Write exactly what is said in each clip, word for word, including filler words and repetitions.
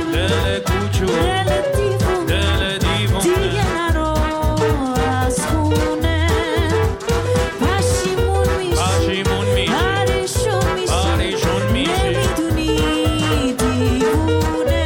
دل کوچولو دل دیوونه دل دیوونه دیگه نرو از خونه پشیمون میشی پشیمون میشی پریشون میشی پریشون میشی نمیدونی دیوونه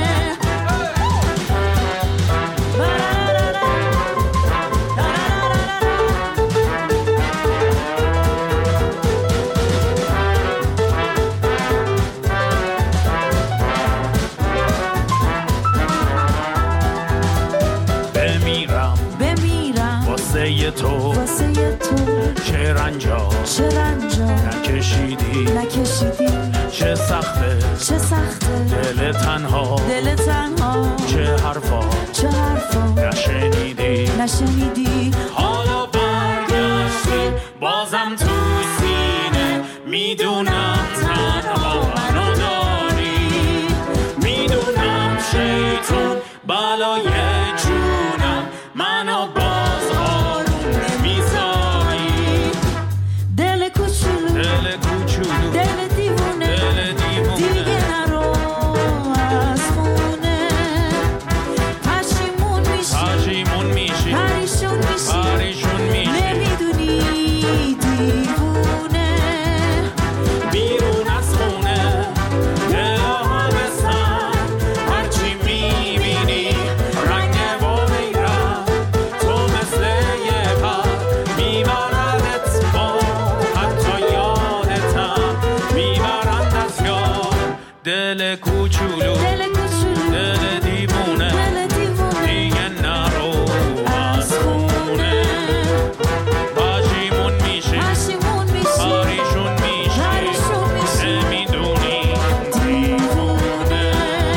بمیرم بمیرم واسه تو واسه تو چه رنجا چه رنجا نکشیدی نکشیدی چه سخته چه سخته دل تنها دل تنها چه حرفا چه حرفا نشنیدی نشنیدی حالا برگشتی بازم تو سینه میدونم تنها منو داری میدونم شیطون بالای جونم منو باز آروم نمیذاری دل کوچولو دل کوچولو دل دیوونه دل دیوونه دیگه نرو از خونه پشیمون میشی پشیمون میشی پریشون میشی پریشون میشی نمیدونی دیوونه بیرون از خونه دل آبستن هرچی میبینی رنگ باریرم تو مثل یه پر میبردت با حتی یادتم میبرند از یاد دل کوچولو دل کوچولو دل دیوونه دل دیوونه دیگه نرو از خونه پشیمون میشی پشیمون میشی پریشون میشی پریشون میشی نمیدونی دیوونه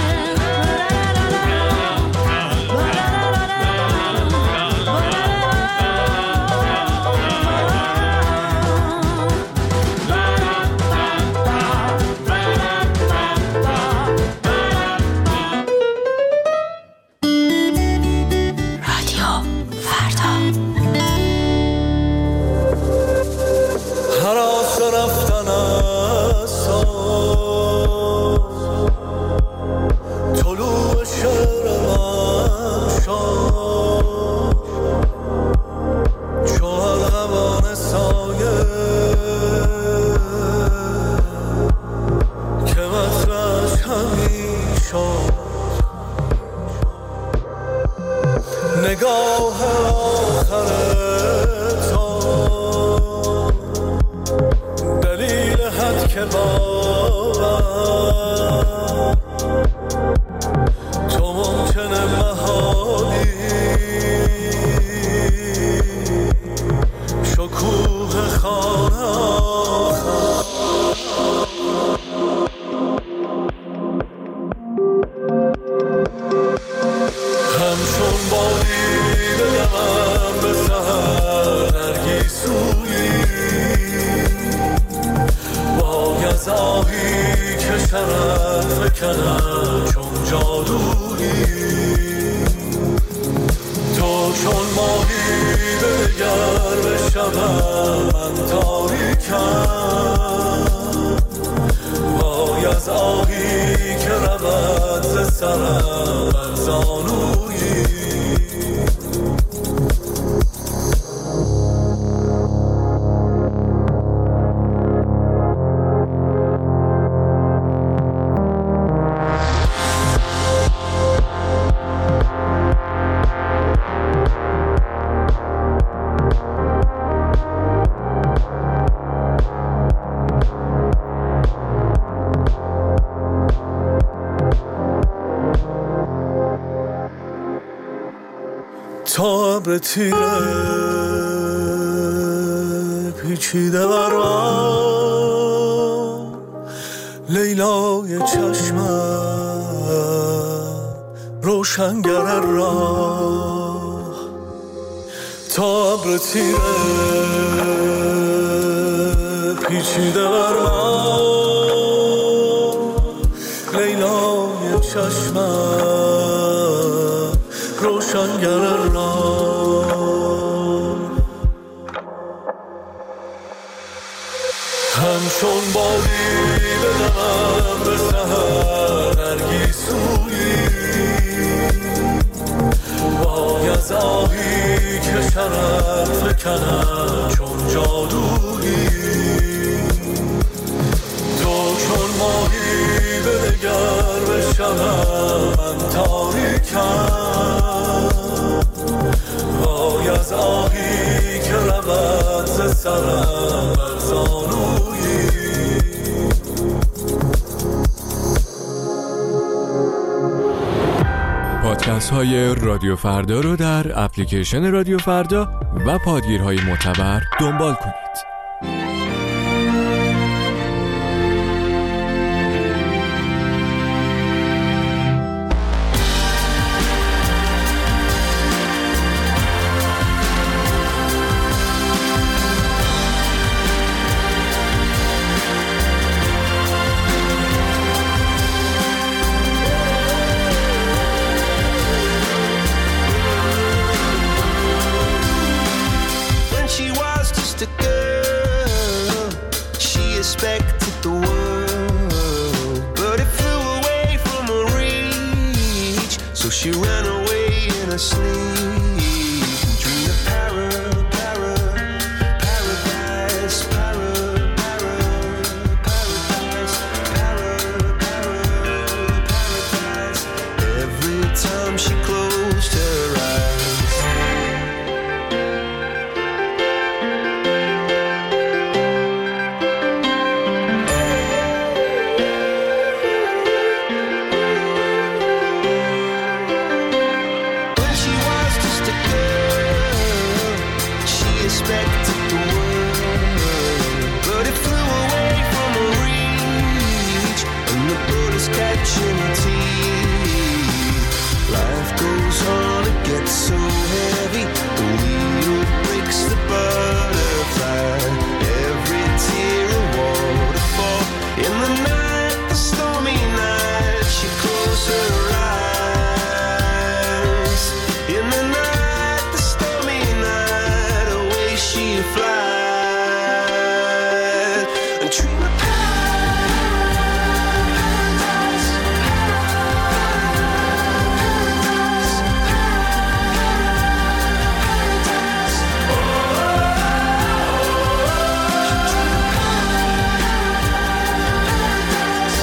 هراس رفتن از تو طلوع شعر من شد چو ارغوان سایه که مطرش همی شد نگاه آخر تو دلیل حد که باور تو ممکنه محالی شکوه خانه آخر همچون بادی بگمم به سهر نرگیسویی از آهی که شرط فکنم چون جادویی تو چون ماهی بگر به شبم من تاریکم وای از آهی که رود ز سرم بر زانویی تا ابر تیره پیچیده برام لیلای چشمم روشنگر راه تا ابر تیره پیچیده برام لیلای چشمم روشنگر راه همچون بادی بدمم به سهر نرگیسوی پادکست های رادیو فردا رو در اپلیکیشن رادیو فردا و پادگیرهای معتبر دنبال کنید. She ran away in her sleep, dreamed of para, para, paradise, para, para, paradise, para, para, paradise. Every time she closed her eyes. Expected the world, but it flew away from her reach, and the bullets catching her teeth. Life goes on, it gets so heavy, the wheel breaks the butterfly. Every tear a waterfall. In the night, the stormy night, she closed her eyes. In the night, she flies and dream of paradise, paradise, paradise. Oh, she dream of paradise,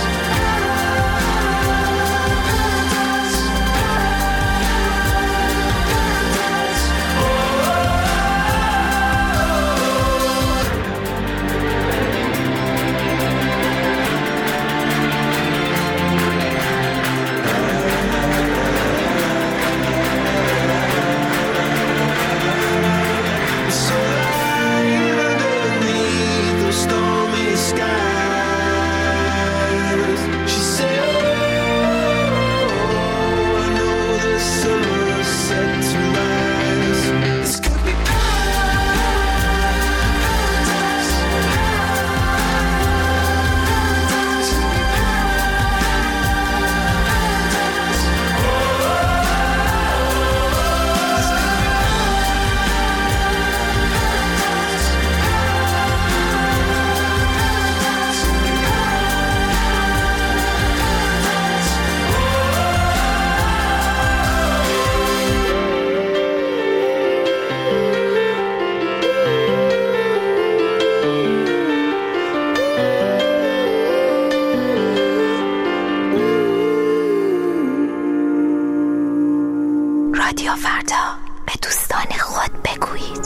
رادیو فردا، به دوستان خود بگویید.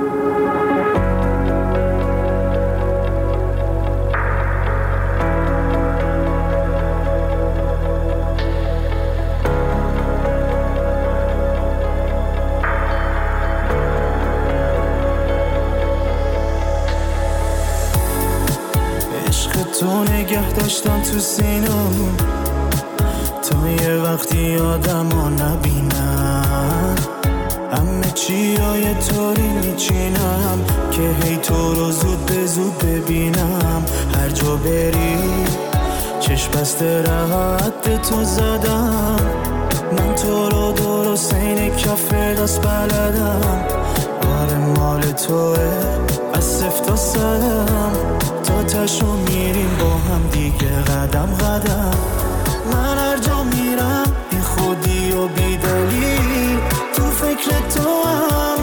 عشق تو نگه داشتم تو سینم تا یه وقتی آدمو نبینم، همه چی ها یه طوری میچینم که هی تو رو زود به زود ببینم. هر جا بری چشم بسته راحت تو زدم، من تو رو درست این کف دست بلدم. آره مال توه از صفر تا صدم، تا تشو میریم با هم دیگه قدم قدم. من هر جا میرم بی خودی و بی دلیل تو فکر تو هم،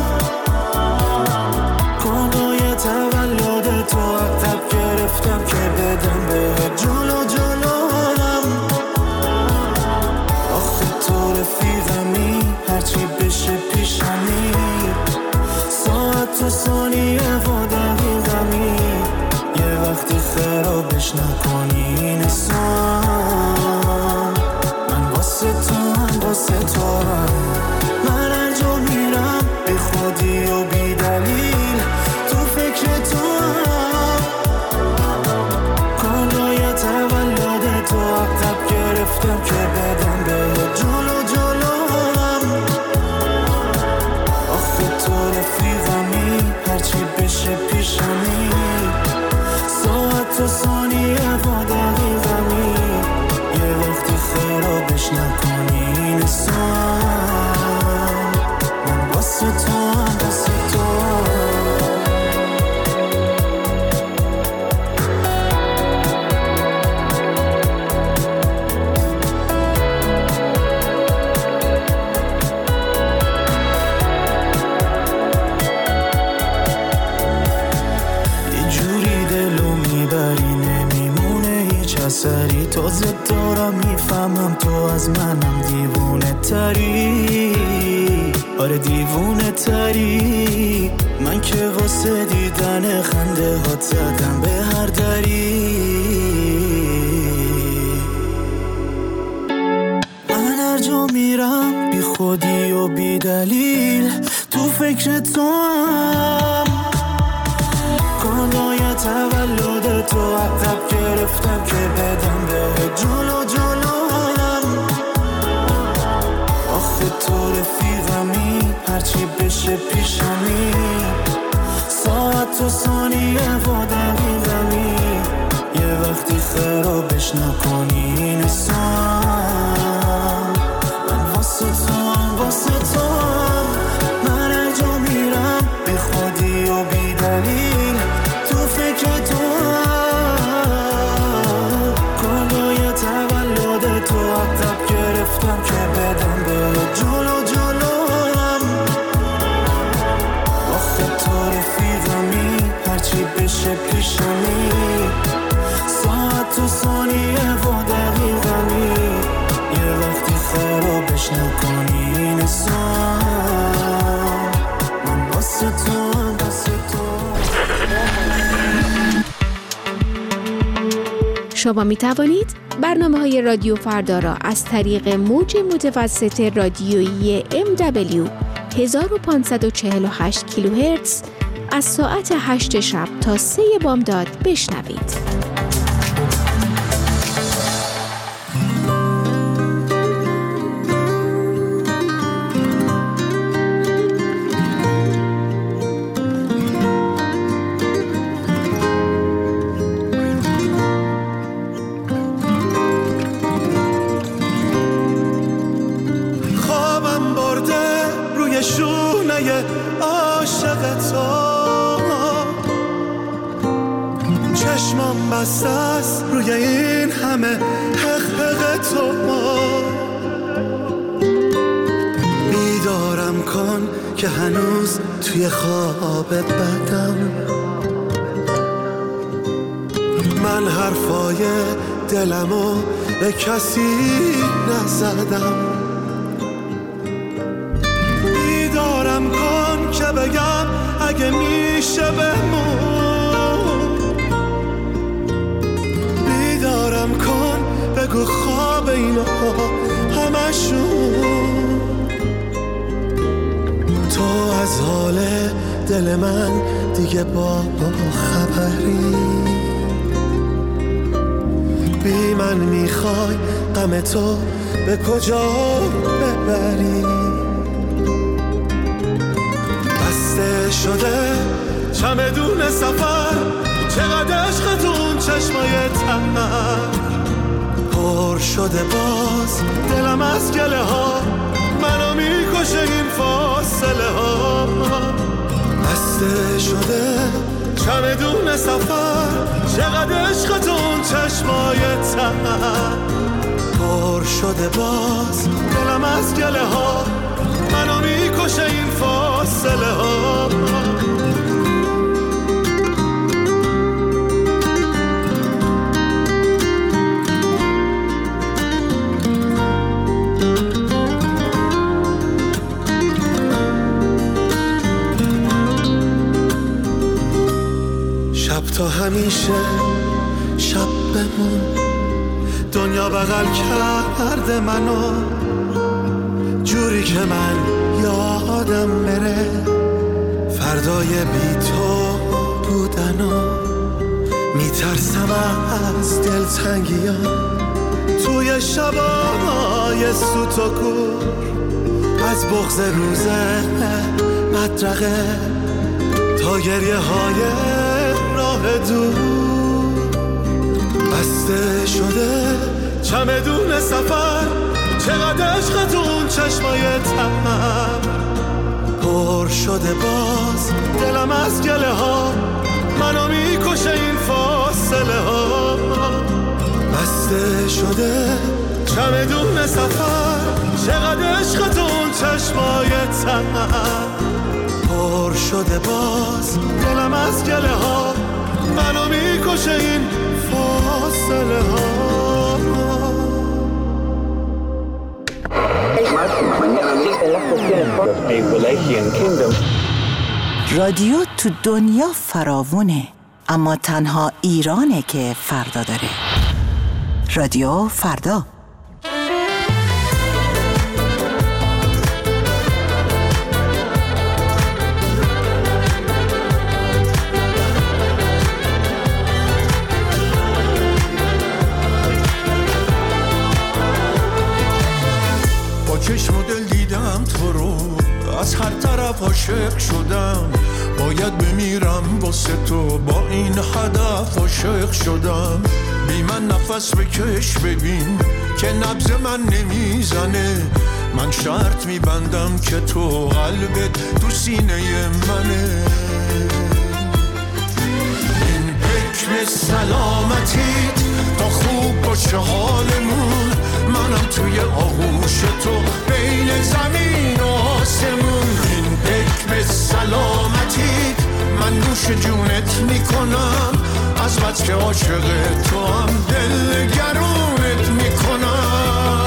کانای تولد تو عقب گرفتم که بدم به جلو جلو هم. آخه تو رفیقمی هرچی بشه پیشمی، ساعت و ثانیه و دقیقمی، یه وقتی خرابش نکنی این سام. من واسه تو هم. من هر جا میرم بی خودی و بی دلیل تو فکر تو هم. کالای تولد تو عقب گرفتم که بدم به جلو جلو هم. آخه تو رفیقمی هرچی بشه پیشمی، ساعت و ثانیه و دقیقمی، یه وقتی خرابش نکنی این سام. من واسه تو هم واسه تو سری تازه دارم میفهمم تو از منم دیوونه تری. آره دیوونه تری. من که واسه دیدن خنده هات زدم به هر دری. من هر جا میرم بی خودی و بی دلیل تو فکر تو هم. کالای تولد تو عقب گرفتم که بدم به جلو جلو هم. آخه تو رفیقمی هرچی بشه پیشمی، ساعت و ثانیه و دقیقمی، یه وقتی خرابش نکنی این سام. من واسه تو هم واسه تو هم. من هر جا میرم بی خودی و بی دلیل تو فکر تو هم. کالای تولد تو عقب گرفتم که بدم به جلو جلو هم. آخه تو رفیقمی هرچی بشه پیشمی، ساعت و ثانیه و دقیقمی، یه وقتی خرابش نکنی این سام. من واسه تو هم واسه تو. شما می توانید برنامه های رادیو فردا را از طریق موج متوسط رادیویی ام دبلیو هزار و پانصد و چهل و هشت کیلوهرتز از ساعت هشت شب تا سه بامداد بشنوید. چشمم بسته است روی این همه حق حق تو. بیدارم کن که هنوز توی خواب بدم. من حرفای دلمو به کسی نزدم. بیدارم کن که بگم اگه میشه بمون. بیدارم کن بگو خواب اینا همشون. تو از حال دل من دیگه با خبری. بی من میخوای غم تو به کجا ببری. بسته شده چمدون سفر، چقدر عشقتون چشمای تمر. پر شده باز دلم از گله ها، منو میکشه این فاصله ها. بسته شده چمدون سفر، چقدر عشقتون چشمای تمر. پر شده باز دلم از گله ها، منو میکشه این فاصله ها. شب تا همیشه شب بمون، دنیا بغل کرده منو. که من یادم بره فردای بی تو بودنو، میترسم از دلتنگیام توی شبای سوت و کور، از بغض روز مدرقه تا گریه های راه دور. بسته شده چمدون سفر، چقدر عشق تو اون چشمای تر، پر شده باز دلم از گله ها، منو میکشه این فاصله ها. بسته شده چمدون سفر، چقدر عشق تو اون چشمای تر، پر شده باز دلم از گله ها، منو میکشه این فاصله ها. رادیو تو دنیا فراوونه، اما تنها ایرانه که فردا داره. رادیو فردا. با چشم و دل دیدم تو رو، از هر طرف عاشق شدم، باید بمیرم واسه تو، با این هدف عاشق شدم. بی من نفس بکش ببین که نبض من نمیزنه، من شرط میبندم که تو قلبت تو سینه منه. این حکم سلامتیت تا خوب باشه حالمون، منم توی آغوش تو بین زمین و آسمون. این حکم سلامتیت من نوش جونت میکنم، از بس که عاشق تو هم دل گرونت میکنم.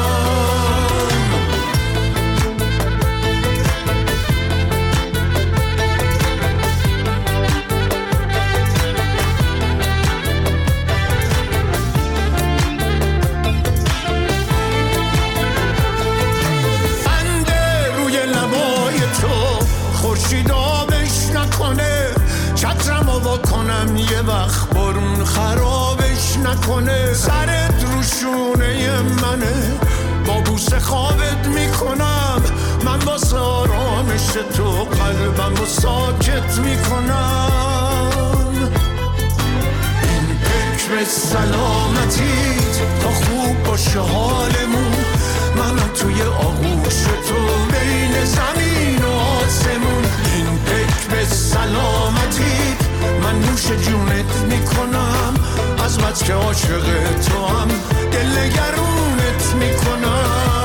بنده روی لبای تو خورشید آبش نکنه، چترم رو بکنم یه وقت بارون خرابش نکنه. سرت رو شونه منه، با بوسه خوابت میکنم، من واسه آرامش تو قلبم رو ساکت میکنم. این حکم سلامتیت تا خوب باشه حالمون، منم توی آغوش تو بین زمین و آسمون. این حکم سلامتیت من نوش جونت میکنم، از بس که عاشق تو هم دل گرونت میکنم.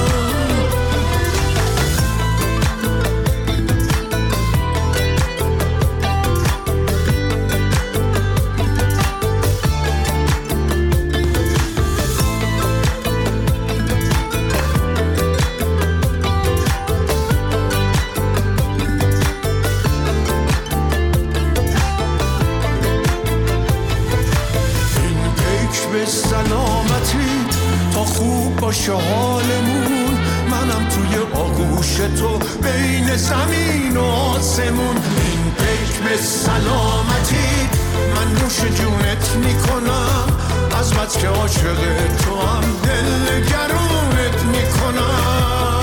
سلامتی تا خوب باشه حالمون، منم توی آغوش تو بین زمین و آسمون. این حکم سلامتی من نوش جونت میکنم، از بس که عاشق تو هم دل گرونت میکنم.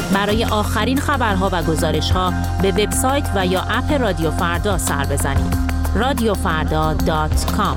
برای آخرین خبرها و گزارش‌ها به وبسایت و یا اپ رادیو فردا سر بزنید. رادیو فردا دات کام.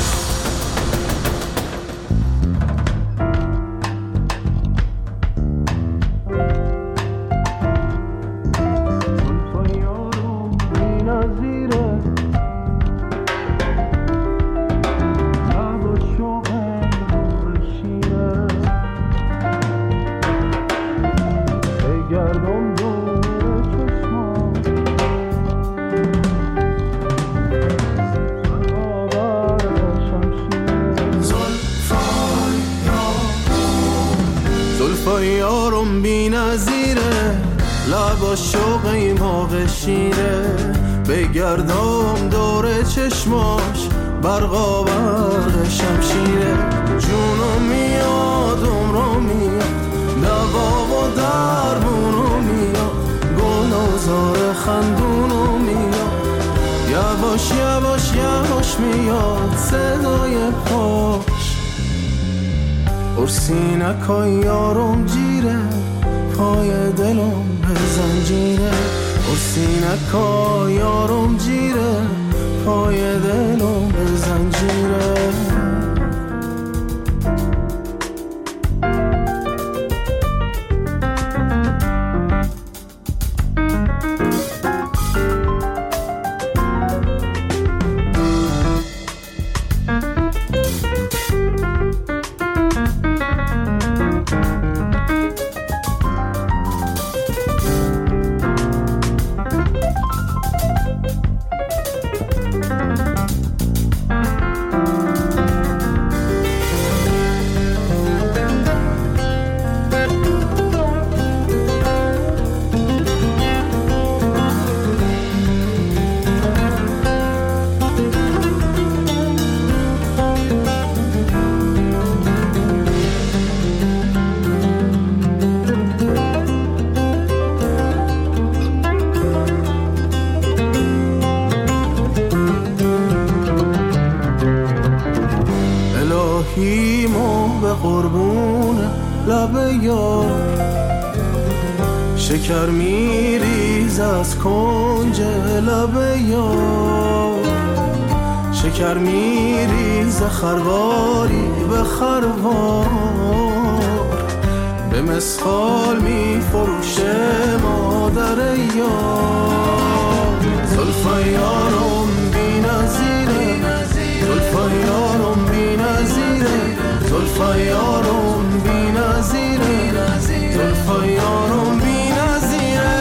یارم بی نظیره لبا شوقی موقع شیره بگردم دور چشماش برقا برق شمشیره جونم میاد عمرم میاد دوا و درمونو میاد گل و زار خندونو میاد یواش یواش یواش میاد صدای پاش ارسینکای یارم جیره پای دلم به زنجیره ارسینکای یارم جیره پای دلم به زنجیره الهیمو به قربون لب یار شکر میریز از کنج لب یار شکر میریز خرواری به خروار به مسخال میفروشه مادر یار زلفای یارم بی نظیره زلفای یارم بی نظیره زلفای یارم بی نظیره زلفای یارم بی نظیره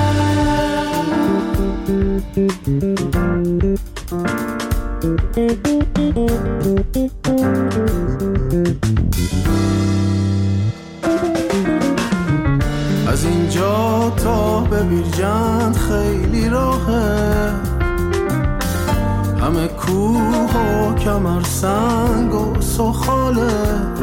از اینجا تا به بیرجند خیلی راهه همه کوه و کمر سنگ و سخاله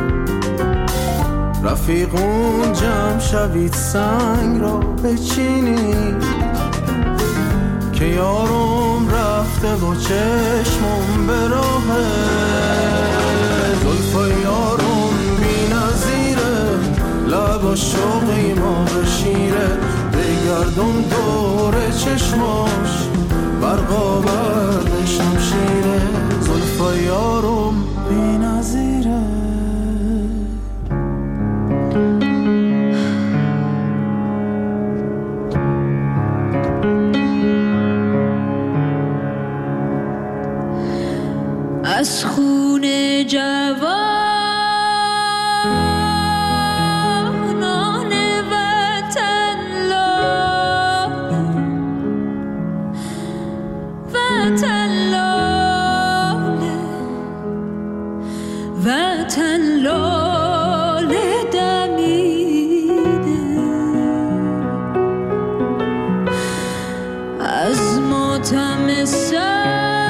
رفیقون جمع شوید سنگ را بچینید که یارم رفته و چشمم به راهه زلفای یارم بی نظیره لبا شوقی ما به شیره بگردم دور چشماش برقا برق شمشیره زلفای یارم بی نظیره از خون جوانان وطن لاله وطن لاله وطن لاله دمیده از ماتم سر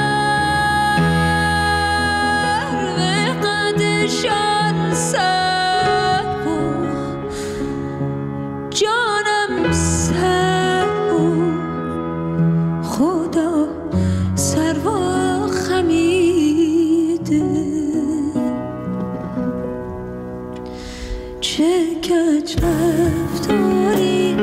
شان سر و جانم سر و خدا سر و خمیده چه کج رفتاری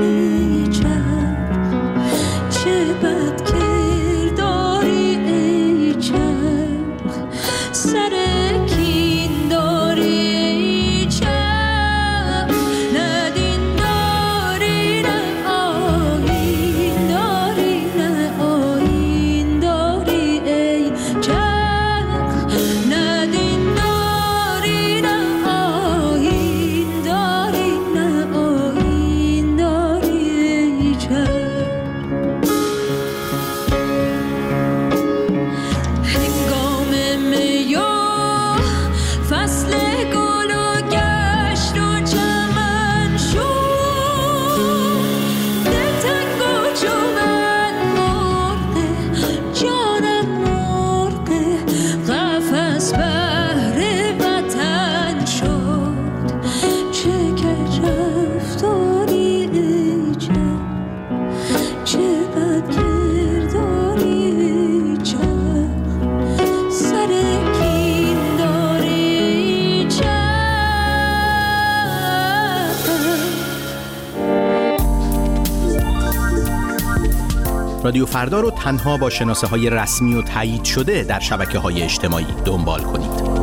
رادیو فردا رو تنها با شناسه های رسمی و تایید شده در شبکه های اجتماعی دنبال کنید.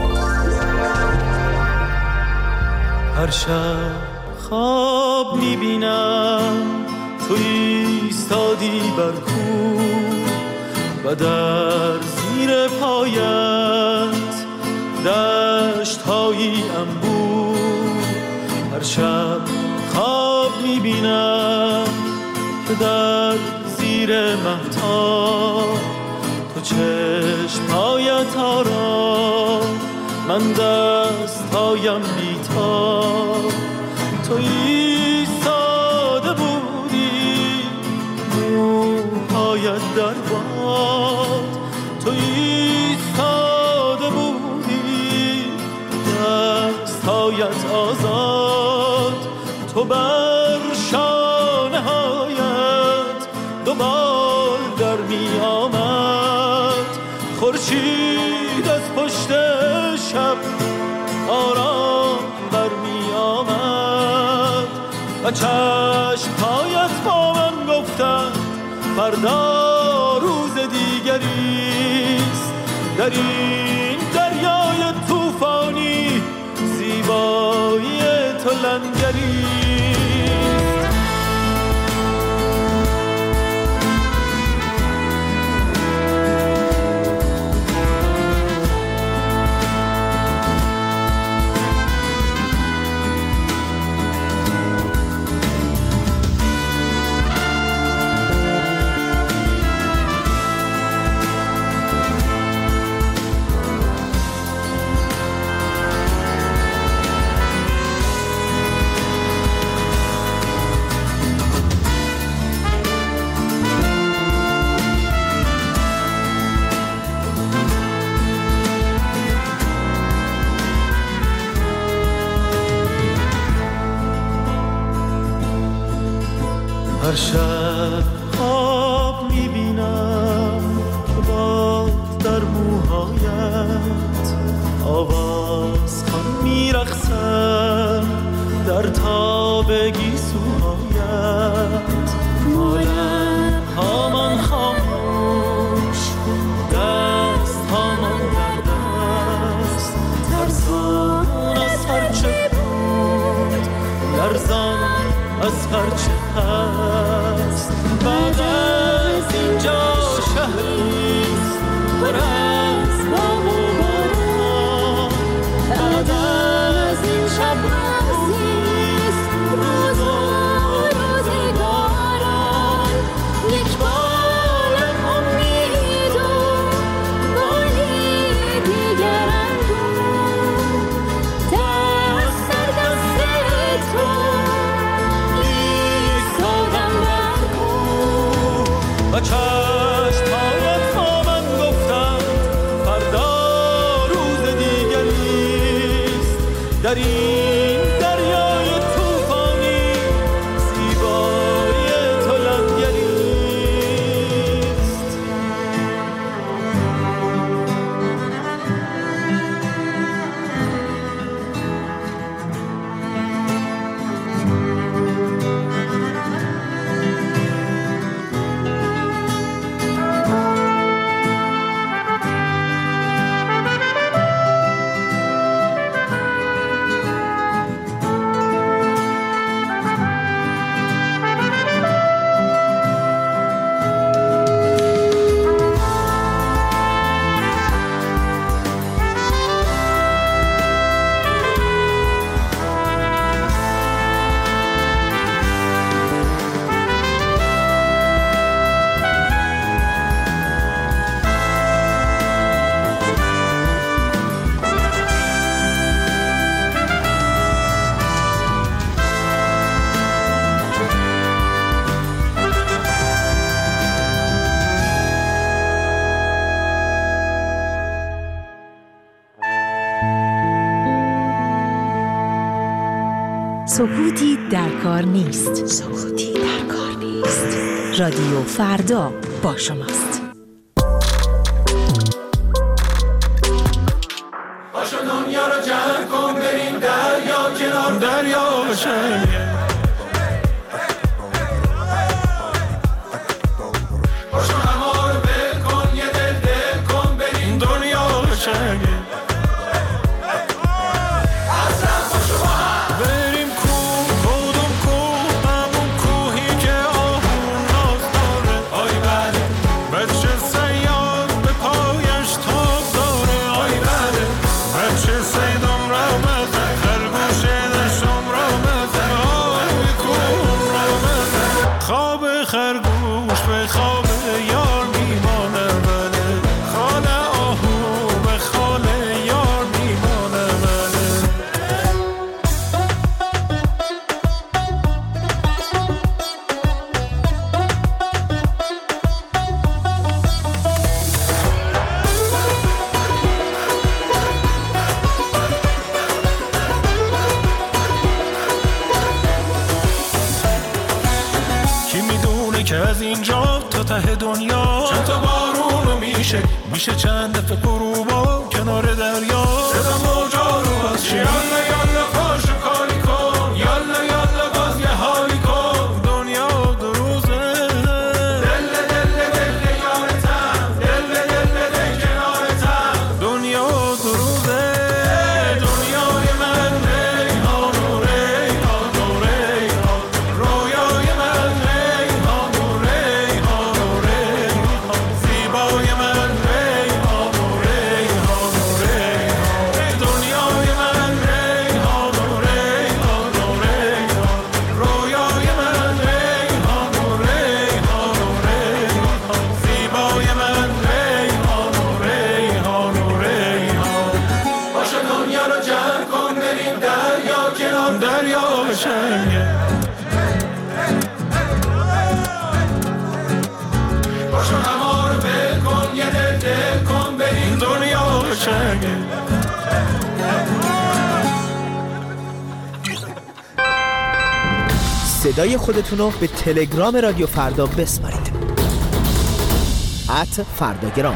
هر شب خواب میبینم تو ایستادی بر کوه و در زیر پایت دشت هایی انبوه. هر شب خواب میبینم که در زیر مهتاب تو چشم‌هایت آرام، من دست‌هایم بی‌تاب. تو ایستاده بودی موهایت در باد، تو ایستاده بودی دست‌هایت آزاد. تو بر شانه‌هایت دوبال در می آمد، خورشید از پشت شب آرام بر می آمد و چشم‌هایت با من گفتند فردا روز دیگریست. در این دریای طوفانی زیبایی تو لنگریست. هر شب خواب میبینم که باد در موهایت آواز خوان میرقصم در تاب گیسوهایت. مالم هامان خاموش دست هامان در دست، ترسان از هرچه بود لرزان از هرچه هست. بعد از اینجا شهریست پر از باغ و باران، بعد از این شب روزیست روز و روزگاران. یک بالم امید و بالی دیگر اندوه، دست در دست تو و چشم‌هایت با من گفتند فردا روز دیگریست. در این دریای طوفانی زیبایی تو لنگریست. سکوتی در کار نیست. سکوتی در کار نیست. رادیو فردا با شماست. باشو دنیا رو جمع کن بریم دریا کنار دریا باشن. که از اینجا تا ته دنیا چند تا بارونو میشه میشه چند دفعه غروبا کنار دریا صدا موجا رو از چی یالا یالا پاشو کاری کن یالا یالا باز یه حالی کن دنیا دو روزه دل دل دل یارتم دل دل دل کنارتم دنیا دو روزه دنیای من ریحان و ریحان و ریحان رویای من ریحان و ریحان و ریحان زیبای من ریحان و ریحان و ریحان دنیای من ریحان و ریحان و ریحان رویای من ریحان و ریحان و ریحان زیبای من ریحان و ریحان و ریحان باشه دنیا رو جمع کن بریم دریا کنار دریا بشنگه باشه همه رو بل کن یه دل دل کن بریم دنیا بشنگه صدای خودتون رو به تلگرام رادیو فردا بسپارید. ات فرداگرام.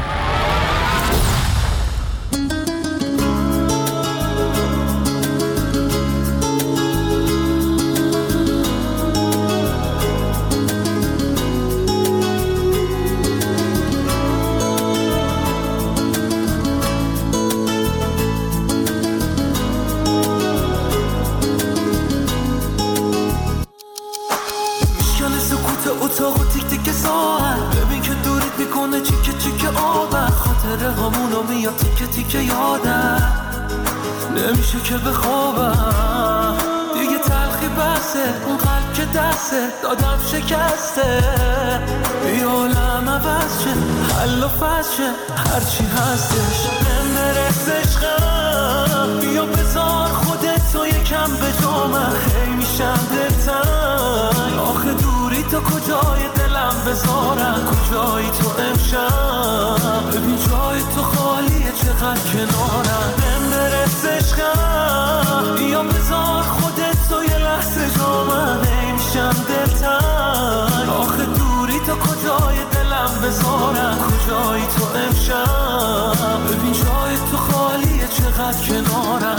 میشکنه سکوت اتاق و تیک تیک ساعت ببین که دورت میکنه چیکه چیکه آبت خاطره همونو میاد تیکه تیکه یادم نمیشه که بخوابم دیگه تلخی بسه اون قلب که دسته دادم شکسته بیا عالم عوض شه حل و فصل شه هرچی هستش من برس عشقم بیا بذار خودتو یکم به جامم خیلی میشم دلتنگ آخه دوری تا کجای دلم بذارم کجایی تو امشب ببین جای تو خالیه چقدر کنارم من برس عشقم بیا بذار خودتو یه لحظه جامم نمیشم دلتنگ آخه دوری تا کجای دلم بذارم کجایی تو امشب ببین جای تو خالیه چقدر کنارم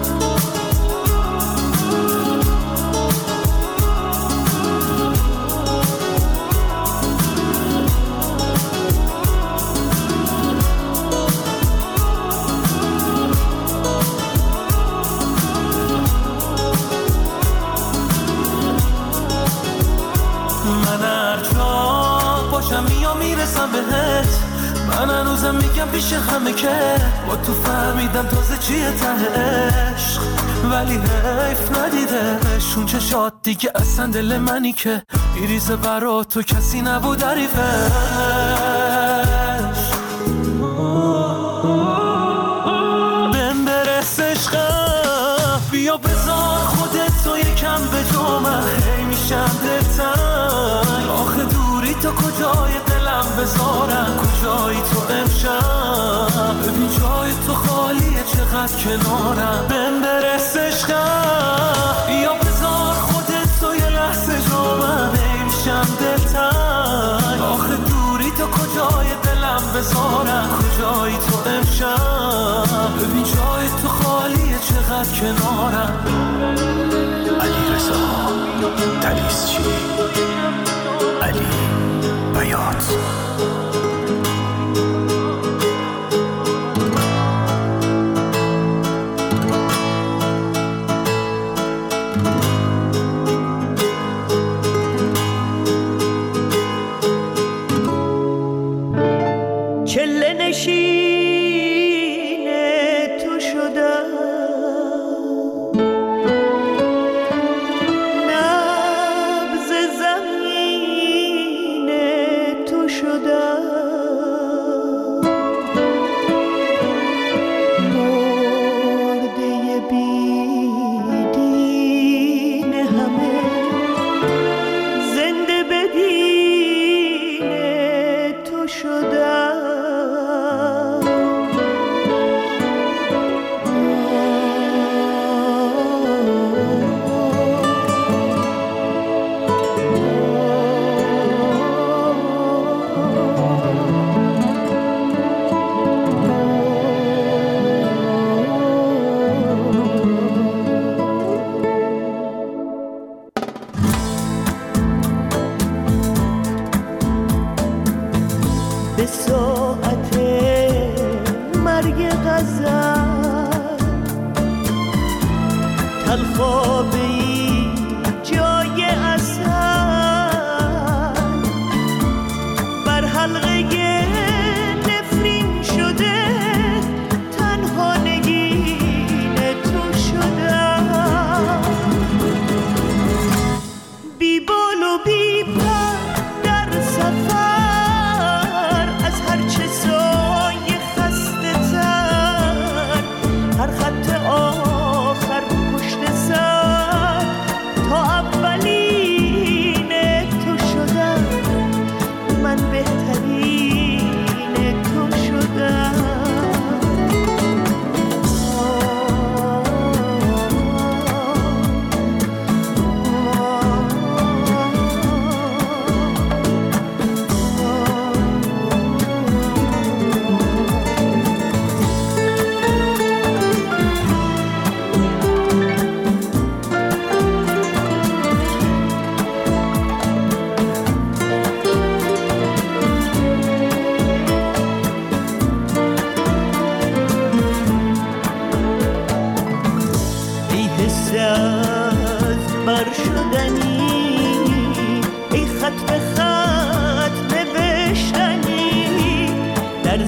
من هر جا باشم میام میرسم بهت من هنوزم میگم پیش همه که با تو فهمیدم تازه چیه ته عشق ولی حیف ندیدش اون چشات دیگه اصلا دل منی که میریزه برا تو کسی نبود عریفش بهم برس عشقم بیا بذار خودتو یکم به جامم هی میشم دلتنگ آخه دوری تا کجای دلم بذارم کجایی تو امشب ببین جای تو خالیه چقدر کنارم بهم برس عشقم بیا بذار خودتو یه لحظه جامم هی میشم دلتنگ آخه دوری تا کجای دلم بذارم کجایی تو امشب ببین جای تو خالیه چقدر کنارم علی رضا تلیسچی علی بیات چله نشین تو شدم نبض زمین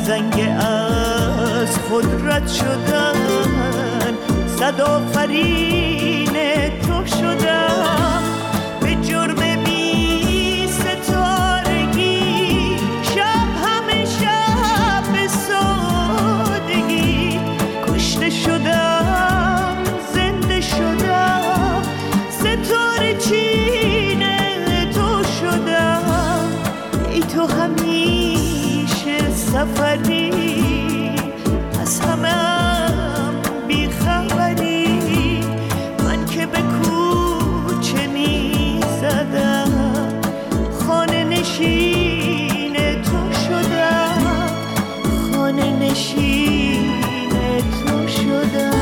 زنگ از خود رد شدن، صد آفرین تو شدم. به جرم بی ستارگی شب همه شب به سادگی کشته شدم، زنده شدم، ستاره چین تو شدم. ای تو همیشه سفری، از همم بی خبری، من که به کوچه می زدم، خانه نشین تو شدم، خانه نشین تو شدم.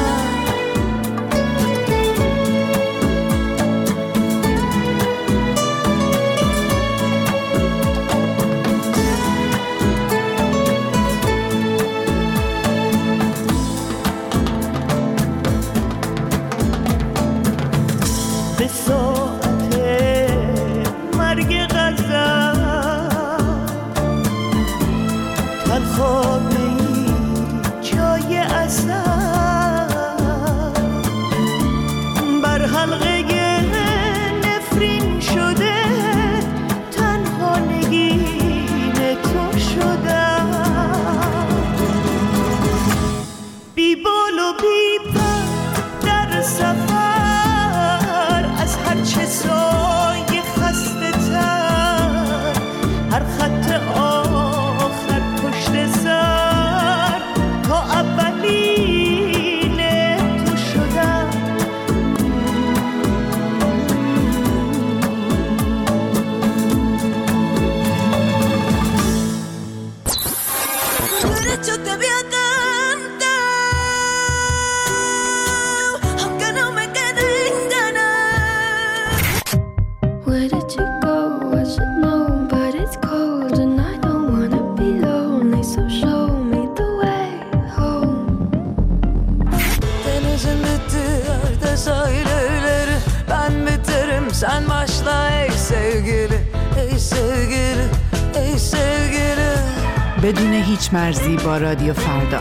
به ساعت مرگ غزل تلخانه جای اثر، بر حلقه نفرین شده تنها نگین تو شدم. بی بال و بی پر در سفر، از هر چه سایه خسته تر، هر خط آخر پشت سر، تا اولین تو شدم. Yo te voy a cantar, aunque no me queden ganas. Where did you go? I should know, but it's cold and I don't wanna be lonely. So show me the way home. Denizin bitti yerde sahilleri, ben biterim sen başla ey sevgili, ey sevgili, ey sevgili. بدون هیچ مرزی با رادیو فردا.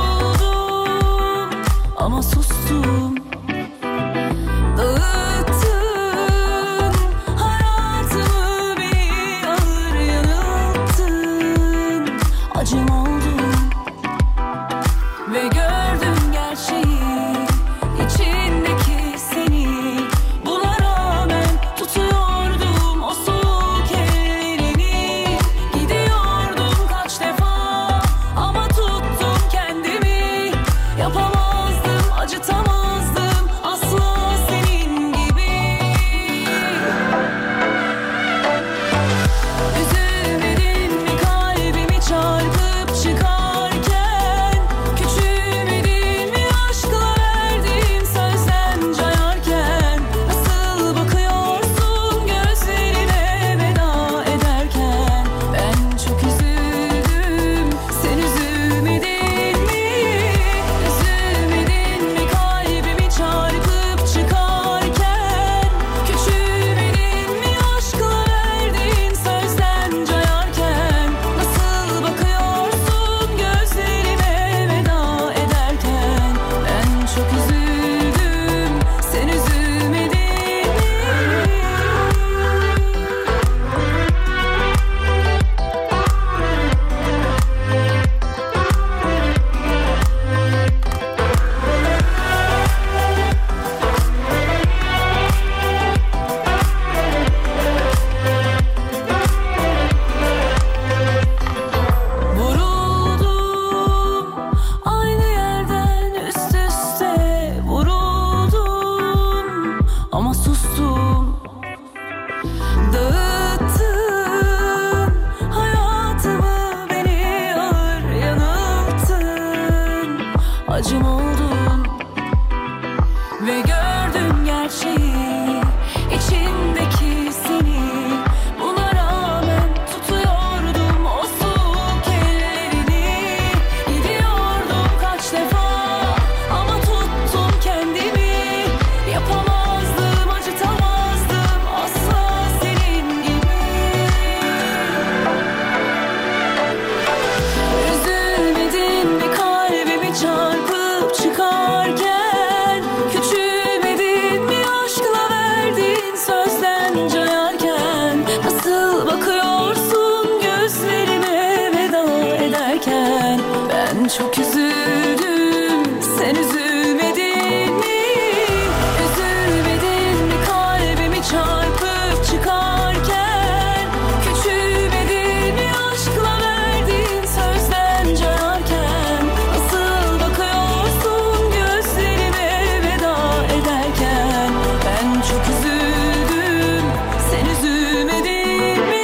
Ama sustum, dağıttım ilacım oldun ve gördüm gerçeği, içindeki seni. Buna rağmen tutuyordum o soğuk ellerini. Gidiyordum kaç defa ama tuttum kendimi. Yapamazdım, acıtamazdım asla senin gibi. Üzülmedin mi kalbimi çarpıp çıkarken? Küçülmedin mi aşkla verdiğin sözden cayarken? Nasıl bakıyorsun gözlerime veda ederken? Ben çok üzüldüm, sen üzülmedin mi? Üzülmedin mi kalbimi çarpıp çıkarken? Küçülmedin mi aşkla verdiğin sözden cayarken? Nasıl bakıyorsun gözlerime veda ederken? Ben çok üzüldüm, sen üzülmedin mi?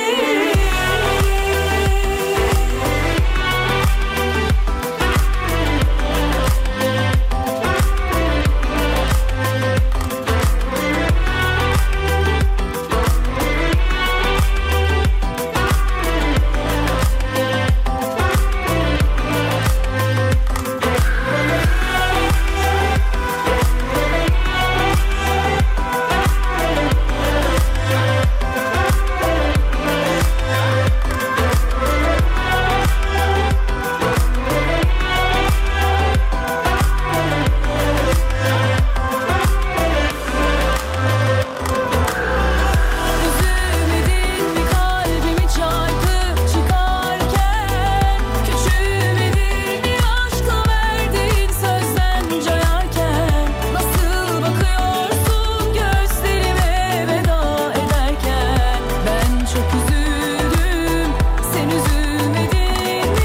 Üzülmedin mi kalbimi çarpıp çıkarken? Küçülmedin mi aşkla verdiğin sözden cayarken? Nasıl bakıyorsun gözlerime veda ederken? Ben çok üzüldüm, sen üzülmedin mi?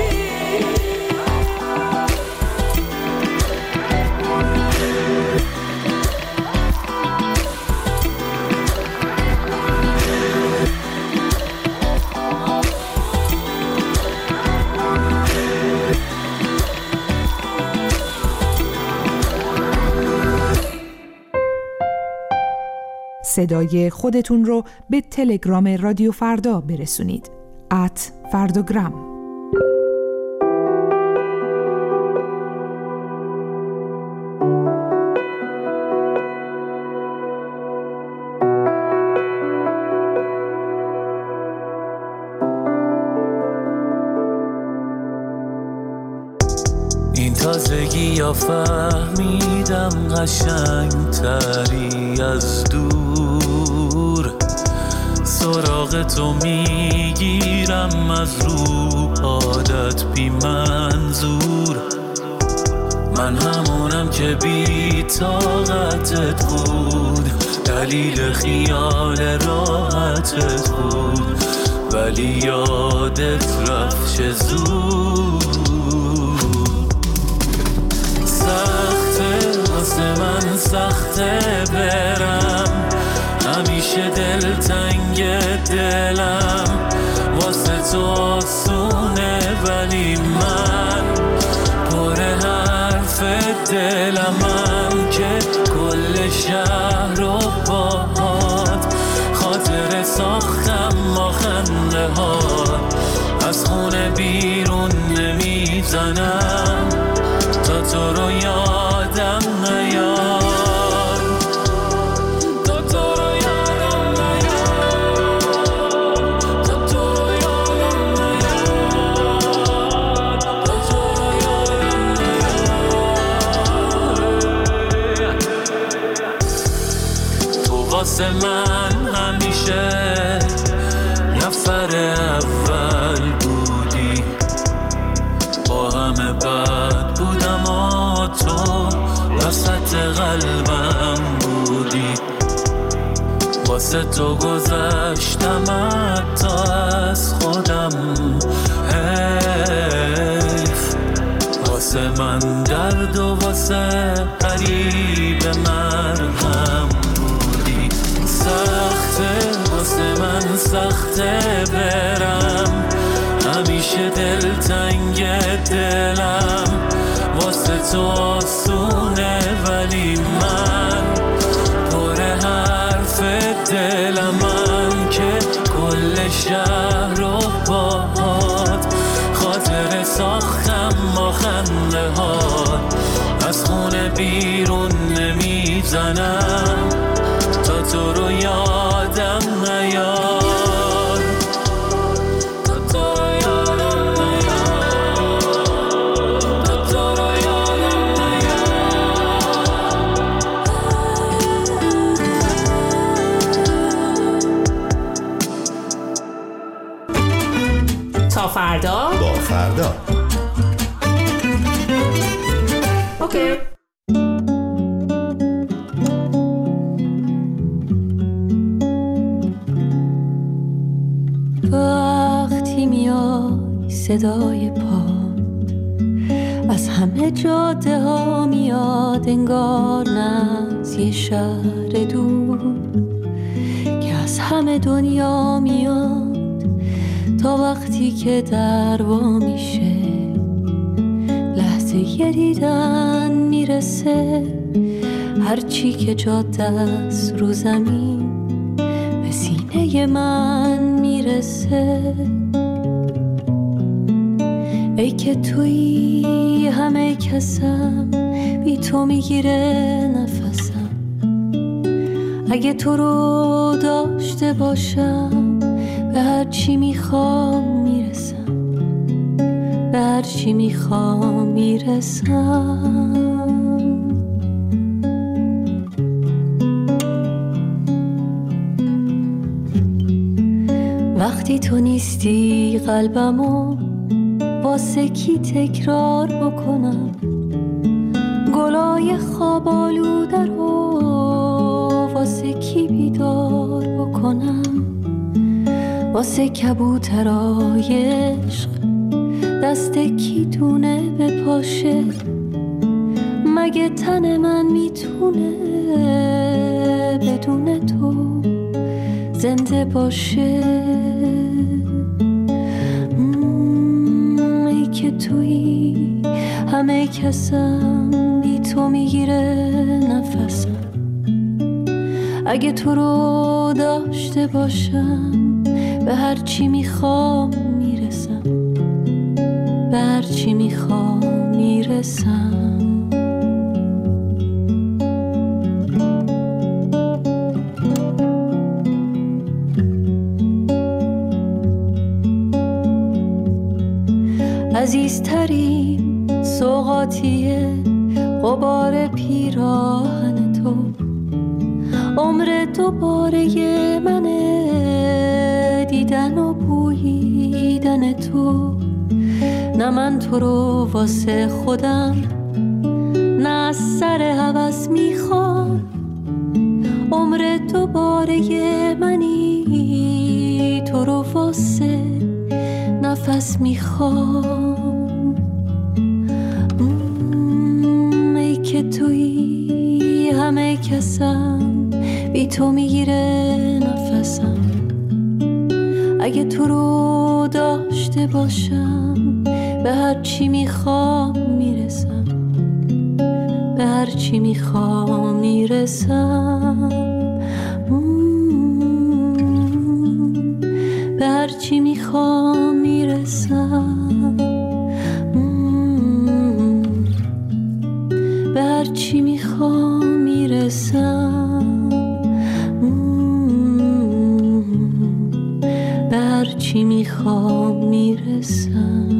صدای خودتون رو به تلگرام رادیو فردا برسونید. ات فرداگرام. این تازگی یا فهمیدم قشنگ تری از دور، سراغ تو میگیرم از رو عادت بی منظور. من همونم که بی طاقتت بود، دلیل خیال راحتت بود، ولی یادت رفت چه زود. سخته واسه من سخته برم، همیشه دلتنگ دلم، واسه تو آسونه ولی من پر حرف دلمم که کل شهر رو باهات خاطر ساختم با خنده ها، از خونه بیرون نمیزنم تا تو رو یادم نیاد. واسه من همیشه نفر اول بودی، با همه بد بودم و تو وسط قلبم بودی. واسه تو گذشتم حتی از خودم، حیف. واسه من درد و واسه قریب مرهم بودی. سخته واسه من سخته برم، همیشه دلتنگ دلم، واسه تو آسونه ولی من پر حرف دلم من که کل شهر رو باهات خاطر ساختم با خنده هات از خونه بیرون نمیزنم تا تو رو یادم نیاد تا فردا با فردا اوکی. وقتی میای صدای پا از همه جاده ها میاد انگار نه از یه شهر دور که از همه دنیا میاد تا وقتی که در وا میشه لحظه یه دیدن میرسه هرچی که جاده است رو زمین به سینه من میرسه ای که تویی همه کسم بی تو میگیره نفسم اگه تو رو داشته باشم به هر چی میخوام میرسم به هر چی میخوام میرسم وقتی تو نیستی قلبمو واسه کی تکرار بکنم گلای خواب آلوده رو واسه کی بیدار بکنم واسه کبوترای عشق دست کی دونه به پاشه مگه تن من میتونه بدون تو زنده باشه ای که تویی همه کسم بی تو میگیره نفسم اگه تو رو داشته باشم به هر چی میخوام میرسم به هر چی میخوام میرسم عزیزترین سوغاتیه غبار پیراهن تو عمر دوباره منه دیدن و بوییدن تو نه من تو رو واسه خودم نه از سر هوس میخوام عمر دوباره منی تو رو واسه نفس میخوام ای که تویی همه کسم بی تو میگیره نفسم اگه تو رو داشته باشم به هر چی میخوام میرسم به هر چی میخوام میرسم به هر چی میخوام میرسم به هر چی میخوام میرسم به هر چی میخوام میرسم